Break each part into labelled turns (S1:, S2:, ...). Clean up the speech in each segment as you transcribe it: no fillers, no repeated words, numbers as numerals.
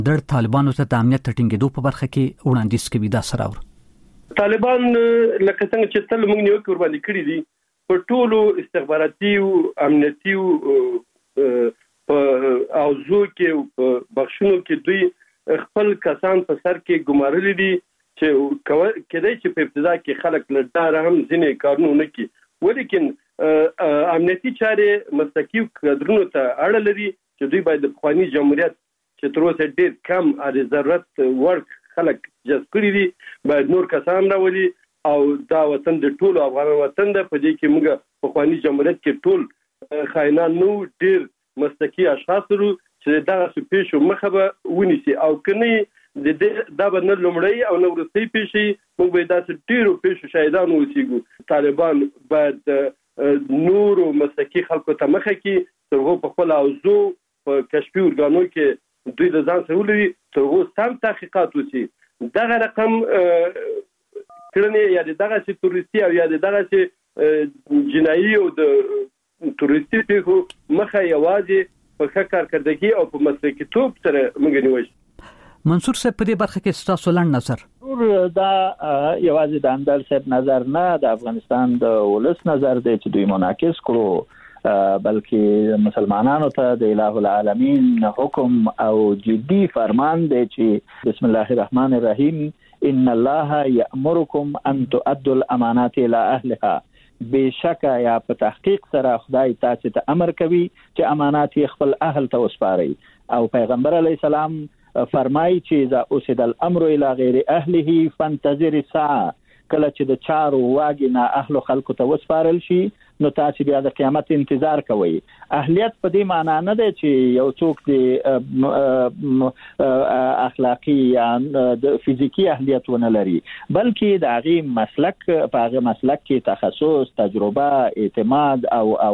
S1: د طالبانو ته د امنیت ټینګېدو په برخه کې وړاندیز کوي. دا سره
S2: طالبان لکه څنګه چې تل موږ نیوکه ور باندې کړې دي په ټولو استخباراتي او امنیتي او زو کې بخښونو کې دوی خپل کسان په سر کې ګمارلي دي چې کېدای چې په ابتدا کې خلک له ډاره هم ځینې کارونه نه کوي، ولیکن امنیتي چارې مسلکي کادرونو ته اړه لري چې دوی باید د پخواني جمهوریت چې تر اوسه ډېر کم د ضرورت وړ خلک جذب کړي دي باید نور کسان راولي او دا وطن د ټولو افغان وطن ده. په دې کې موږ پخواني جمهوریت کې ټول خاینان نو ډېر مسلکي اشخاص لرو چې دغه پیښو مخه به ونیسي او کني دا به نه لومړی او نه وروستۍ پیښې موږ به داسې ډېرو پیښو شاهدان اوسېږو. طالبان باید نورو مسلکي خلکو ته مخه کړي تر هغو په خپل اوضاع په کشفي ارګانو کې دوی د ځان سره ولري تر هغو سم تحقیقات وشي. دغه رقم کړنې یا دغسې تروریستي او یا دغسې جنایي او د تروریستي پیښو مخه یوازې په ښه کارکردګي او په مسلکیتوب سره موږ نیول شي.
S1: منصور صاحب په دې برخه کې ستاسو لنډ نظر؟
S3: دا یوازې د اندل صاحب نظر نه، د افغانستان د ولس نظر دی چې دوی منعکس کړو، بلکې مسلمانانو ته د الٰه العالمین حکم او جدي فرمان دی چې بسم الله الرحمن الرحیم ان الله یأمرکم ان تؤدوا الامانات الى اهلها. بشکه یا په تحقیق سره خدای تاسو ته امر کوي چې امانات خپل اهل ته وسپارئ، او پیغمبر علی السلام فرمایي چې اذا اسد الامر الى غیر اهله فانتظر الساعه. کله چې د چارو واګي نه اهل خلکو ته وسپارل شي نو تاسو بیا د قیامت انتظار کوئ. اهلیت په دې معنا نه دی چې یو څوک د اخلاقی یا د فزیکی اهلیت ونه لري، بلکې د هغه مسلک په هغه مسلک کې تخصص، تجربه، اعتماد او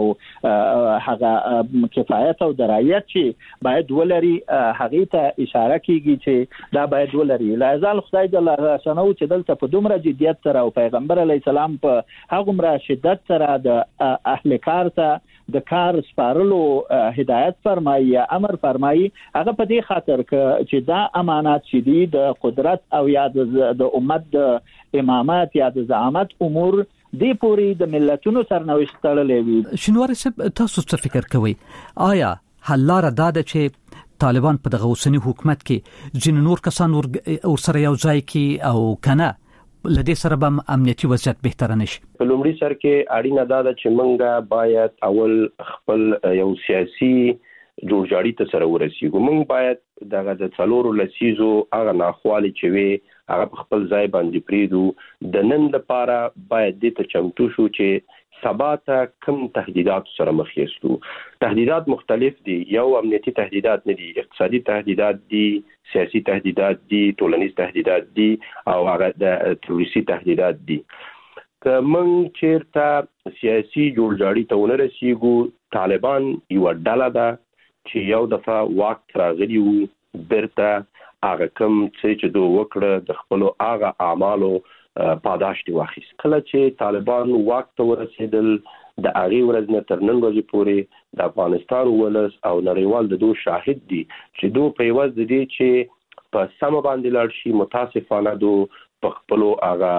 S3: هغه کفایت او درایت چې باید ولري هغه ته اشاره کیږي چې دا باید ولري. لازال خدای جل شانو چې دلته په دومره جدیت سره او پیغمبر علی السلام په هغه شدت سره د اهل کار ته د کار سپارلو هدایت فرمایي یا امر فرمایي، هغه په دې خاطر چې دا امانات چې دي د قدرت او یا د امت د امامت یا د زعامت امور دی پوری د ملتونو سرنوشت تړلې وي.
S1: شنواری صاحب تاسو څه فکر کوئ؟ آیا حل لاره دا ده چې طالبان په دغه اوسنی حکومت کې ځینې نور کسان ورسره یو ځای کې او کنه لدې سره به امنیتي وضعیت بهتر نشي؟
S4: په لومړي سر کې اړینه دا ده چې موږ باید اول خپل یو سیاسي جوړجاړي ته سره ورسیږو. موږ باید دغه د څلورو لسیزو هغه ناخوالې چې وي هغه په خپل ځای باندې پرېږدو. د نن لپاره باید دې ته چمتو شو چې سبا ته کوم تهدیدات سره مخ یاستو. تهدیدات مختلف دي، یو امنیتي تهدیدات نه دي، اقتصادي تهدیدات دي، سیاسي تهدیدات دي، ټولنیز تهدیدات دي او هغه د تروریستي تهدیدات دي. که موږ چیرته سیاسي جوړجاړي ته ونه رسیږو، طالبان یو ډله ده چې یو دفعه واک راغلی وو، بیرته هغه کوم چې دوی وکړه د خپلو هغه اعمالو پاداش دی واخیست. کله چې طالبان واک ته ورسېدل د هغې ورځ نه تر نن ورځې پورې د افغانستان ولس او نړیوال د دوی شاهد دي چې دوی په عوض د دې چې په سمه باندې لاړ شي، متاسفانه دوی په خپلو هغه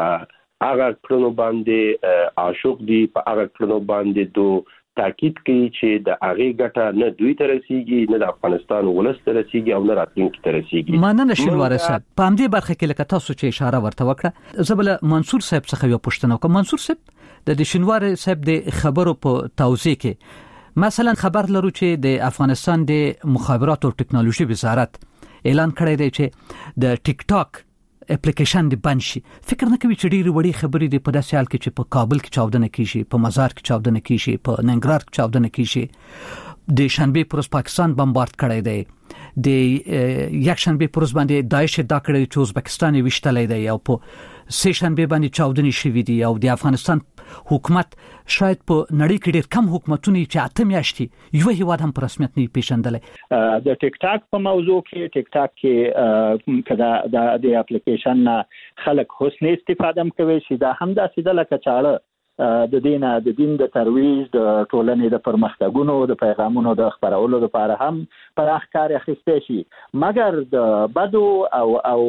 S4: کړنو باندې عاشق دي، په هغه کړنو باندې دوی تاکید کوي چې د هغې ګټه نه دوی ته رسیږي، نه د افغانستان ولس ته رسیږي او نه راتلونکي ته رسیږي.
S1: مننه شنواری صاحب. په همدې برخه کې لکه تاسو چې اشاره ورته وکړه، زه بل منصور صاحب څخه یو پوښتنه وکړم. منصور صاحب د شنواری صاحب د خبرو په توضیح کې مثلا خبر لرو چې د افغانستان د مخابرات او ټکنالوژي وزارت اعلان کړی دی چې د ټیک ټاک اپلیکیشن دی بند شي. فکر نه کوي چې ډېری وړي خبرې دی په داسې حال کې چې په کابل کې چاودنه کیږي، په مزار کې چاودنه کیږي، په ننګرهار کې چاودنه کیږي، د شنبه پر ورځ پاکستان بمبارد کړی دی، د یک شنبه پر ورځ باندې داعش دا کړی چې ازبکستان وشتلې دی، او په سه شنبه باندې چاودنې شوې دي، او د افغانستان حکومت شاید په نړۍ کې ډېر کم حکومتونه چې 8 میاشتې یو هیواد هم په رسمیت نه پیژندلې.
S3: د ټیک ټاک په موضوع کې ټیک ټاک کې کدا د اپلیکیشن خلک حسن استفاده کوي چې دا هم د سیده لکه چاړه د دین د ترویج د ټولنې د پرمختګونو د پیغامونو د خپرولو لپاره هم پراخ کار اخیسته شي، مګر د بدو او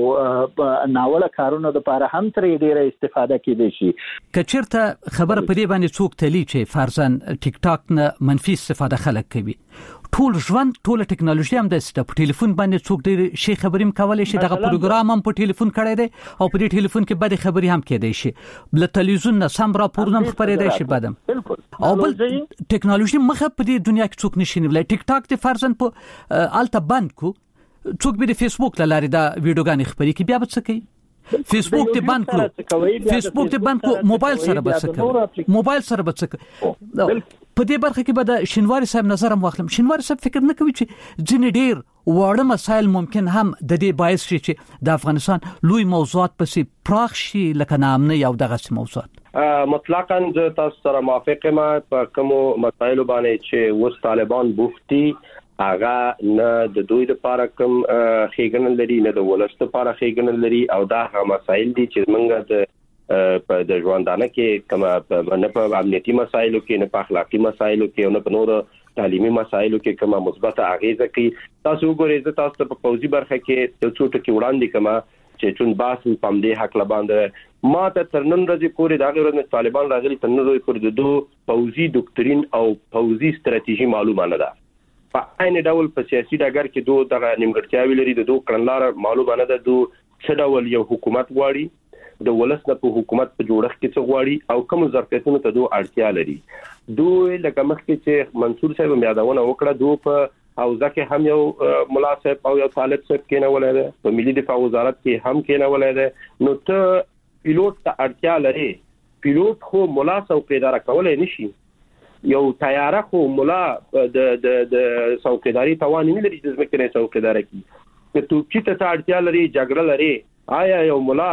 S3: ناوړه کارونو لپاره هم ترې ډیره استفاده کیدای شي.
S1: کچیرته خبر په دې باندې څوک تلی چې فرضاً ټیک ټاک نه منفي استفاده خلک کوي، ټول ژوند ټول ټکنالوژي هم د ټلیفون باندې څوک ډېر شي خبرې کولای شي، دغه پروګرام هم په ټلیفون کړی دی او په دې ټلیفون کې بد خبرې هم کېدای شي، بل تلویزیون نه سم راپورونه خبرېدای شي بدم. او بل ټکنالوژي مخه په دې دنیا کې څوک نشي نیولای. ټیک ټاک د فرضاً په الته بند کو، څوک به د فیسبوک لاري دا ویډیوګانې خپرې کی، بیا به څه کوي؟ فیسبوک ته بند کړو، فیسبوک ته بند کړو، موبایل سره به څه کوي؟ موبایل سره به څه کوي؟ په دې برخه کې به د شینواری صاحب نظر هم واخلم. شینواری صاحب فکر نه کوي چې ځینې ډېر واړه مسایل ممکن هم د دې باعث شي چې د افغانستان لوی موضوعات پسې پراخ شي لکه نامنه او دغه موضوعات؟
S4: مطلقاً زه تاسو سره موافق یم په کوم مسایل باندې چې اوس طالبان بوفتي هغه نه د دوی لپاره کوم ښېګڼه لري نه د ولس لپاره ښېګڼه لري، او دا هغه مسایل دي چې موږ د په د ژوندانه کې کومه نه په امنیتي مسایلو کې، نه په اخلاقی مسایلو کې، او نه په نورو تعلیمي مسایلو کې کومه مثبت اغیزه کوي. تاسو وګورئ تاسو په پوځي برخه کې د څو ټکي وړاندې کومه چې چون باس په دې حق لباندې ما ته تر نن ورځې پورې دا غوړنه طالبان راغلي تر نن ورځې پورې د دوه پوځي ډوکټرین او پوځي ستراتیژي معلومه نه ده. په عین ډول په سیاسي ډګر کې دوه دغه نیمګړتیاوې لري، د دوه کړنلار معلومه نه ده، دوه څه ډول یو حکومت غواړي، د ولس نه په حکومت په جوړښت کې څه غواړي، او کوم ظرفیتونو ته دوه اړتیا لري. دوی لکه مخکې چې منصور صاحب یادونه وکړه، دوه په حوزه کې هم یو ملا صاحب او یو طالب صاحب کېنولای دی، په ملي دفاع وزارت کې هم کېنولای دی. نو ته پیلوټ ته اړتیا لري، پیلوټ خو ملا څوکیدار کولای نشي، یو طیاره خو ملا د څوکیداری توان نه لري چې ځمکې څوکیدار کوي. که توپچي ته اړتیا لري، جګړه لري، آیا یو ملا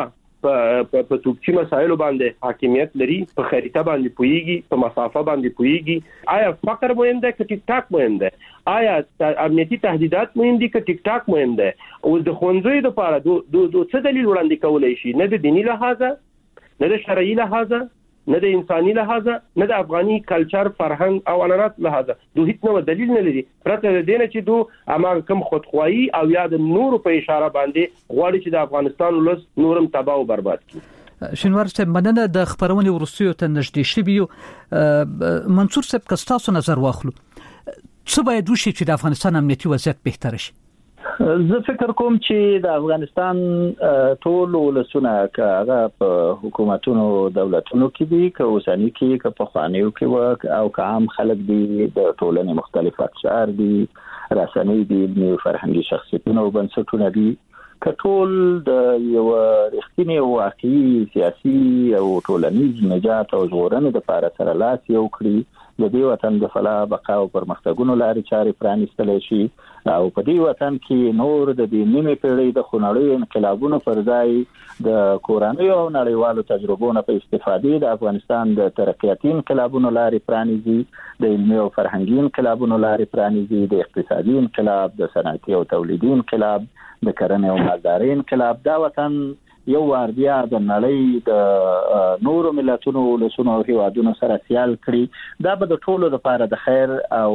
S4: په توپچي مسایلو باندې حاکمیت لري، په خریطه باندې پويږي، په مسافه باندې پويږي؟ آیا فقر مهم ده که ټیک ټاک مهم ده؟ آیا امنیتي تهدیدات مهم دي که ټیک ټاک مهم ده؟ او د خوندزوی لپاره څه دلیل وړاندې کولای شي؟ نه د دینی لحاظه، نه د شرعي لحاظه، نه د انساني لحاظه، نه د افغاني کلچر فرهنګ او عنعنات لحاظه. دوی هیڅ نو دلیل نه لري پرته د دې نه چې دوی اما کوم خودخواهي او یا د نورو په اشاره باندې غواړي چې د افغانستان ولس نورم تباہ او برباد کړي.
S1: شینوار صاحب مننه د خبرونې ورستیو ته نږدې شویو. منصور صاحب کستاسو نظر واخلو، څه باید وشي چې د افغانستان امنیتي وضعیت بهتر شي؟
S3: زه فکر کوم چې د افغانستان ټول ولسونه که هغه په حکومتونو دولتونو کې دي، که اوسنی کې، که په خوانیو کې او که هم خلک دي د ټولنې مختلف اقشار دي، رسنۍ دي، علمي او فرهنګي شخصیتونه او بنسټونه دي، که ټول د یو رښتینی او واقعي سیاسي او ټولنیز نجات او ژغورنې لپاره سره لاس یو کړي، د دې وطن د فلاح بقا او پرمختګونو لارې چارې پرانیستلی شي، او په دې وطن کې نور د دې نیمې پیړۍ د خونړیو انقلابونو پر ځای د کورنیو او نړیوالو تجربو نه په استفادې د افغانستان د ترقیاتي انقلابونو لارې پرانیزي، د علمي او فرهنګي انقلابونو لارې پرانیزي، د اقتصادي انقلاب، د صنعتي او تولیدي انقلاب، د کرنې او مالدارۍ انقلاب. دا وطن یو وار بیا د نړۍ د نورو ملتونو ولسونو او هیوادونو سره سیال کړي. دا به د ټولو لپاره د خیر او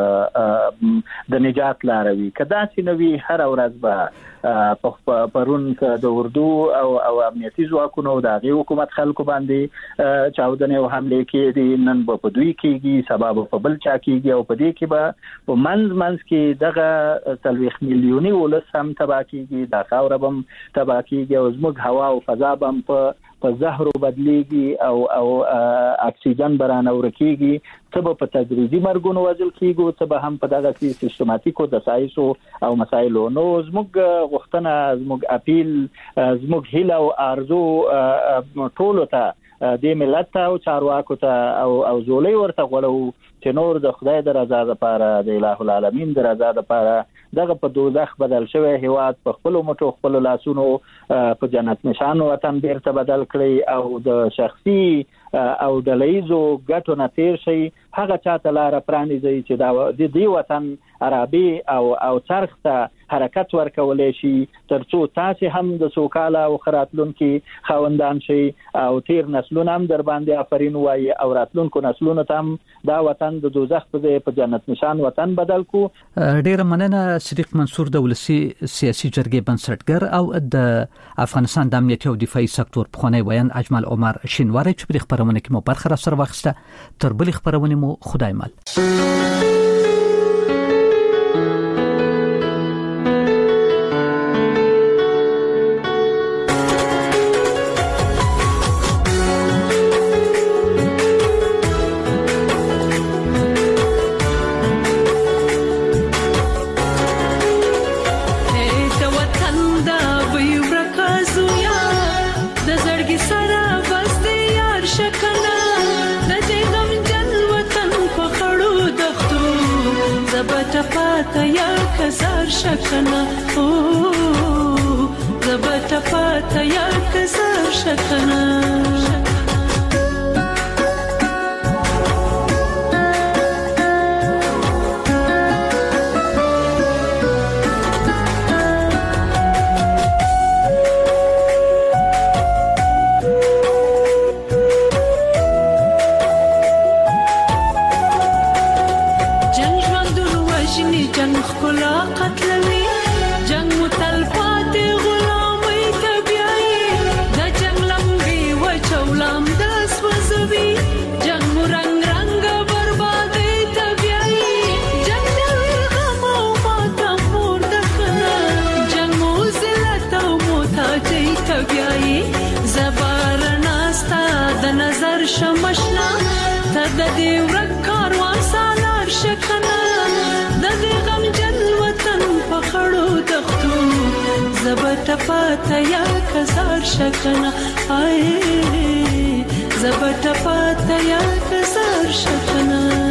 S3: د نجات لار وي. که داسې نه وي، هر ورځ به پرون د اردو او امنیتي ځواکونو د هغې حکومت خلکو باندې چاودنې او حملې کېدي، نن به په دوی کېږي، سبا به په بل چا کېږي، او په دې کې به په منځ کې دغه 40 میلیوني ولس هم تباه کېږي، دا خاوره به هم تباه کېږي، او زموږ هوا او فضا به هم په زهرو بدلیږي او اکسیجن برانه ورکیږي. څه به په تدریجي مرګونو وژل کېږي، څه به هم په دغه سیستماتیکو دسایسو او مسایلو. نو زموږ غوښتنه، زموږ اپیل، زموږ هیله او آرزو ټولو ته، د ملت ته او چارواکو ته او زولۍ ورته غوړو چې نور د خدای د رضا لپاره، د الٰه العالمین د رضا لپاره دغه په دوزخ بدل شوی هیواد په خپل مټو خپل لاسونو په جنت نشان وطن بیرته بدل کړي، او د شخصي او د لیزو ګټو نه تیر شي. هغه چاته لار پرانیزي چې د دې وطن عربي او څرخ ته حرکت ورکولای شي ترڅو تاسو هم د سوکاله او خراتلونکو خوندان شي او تیر نسلونه هم در باندې آفرین وایي او راتلونکو نسلونه هم دا وطن د دوزخ په جنت نشان وطن بدل کو.
S1: ډیر مننه صدیق منصور د ولسی سیاسي جرګې بنسټګر او د افغانستان د امنیتي او دفاعي سکتور پخوانی ویان اجمل عمر شینواری چې په خبرونه کې مو برخه را سره واخیسته. تر بل خبرونه مو خدای مل.
S5: شکنه او زبط پاتا یا کسر شکنه شمشنا ته د دې ورک کاروان سالار شکنه د دې غم جن وطن په خړو دښتو زبط پاته یا کزار شکنه آی زبط پاته یا کزار شکنه